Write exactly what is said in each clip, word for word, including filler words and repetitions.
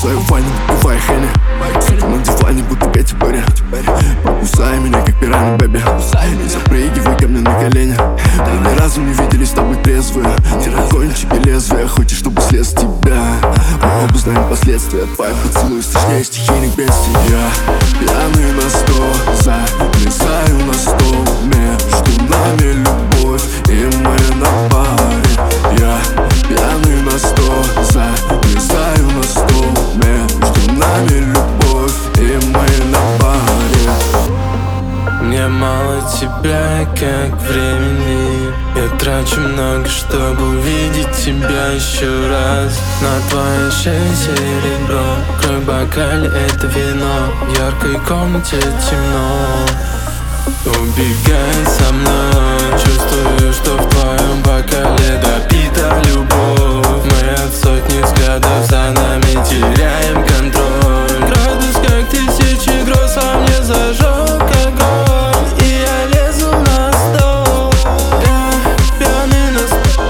свою ванну, бывай Хенни. Свету на диване, будто Кэти Перри. Покусай меня, как пирана, бэби. И запрыгивай ко мне на колени. Мы ни разу не виделись с тобой трезвые. Тирокончики лезвия, хочешь, чтобы слез с тебя. Мы оба знаем последствия. Твои поцелуй страшнее стихийных бедствий. Я пьяный на сто, залезаю на стол. Между нами любовь, и мы на паре. Я пьяный на сто, залезаю на стол. Между нами любовь, и мы на паре. Мне мало тебя, как времени. Я трачу много, чтобы увидеть тебя еще раз. На твоей шее серебро, кровь в бокале — это вино. В яркой комнате темно. Убегай со мной, чувствую, что в твоем бокале допита любовь. Мы от сотни взглядов за нами теряем контроль. Градус как тысячи гроз во мне зажег огонь, и я лезу на стол. Я пьяный на стол.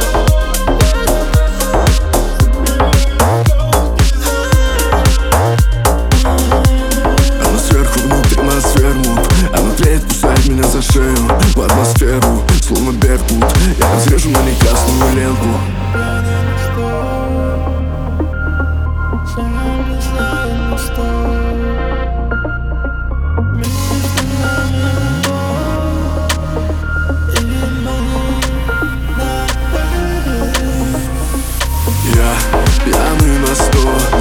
Она сверху, внутрь нас вернут. Она тлеет, кусает меня за шею в атмосферу, словно беркут. Я разрежу на ней красную ленту. Я пьяный на сто,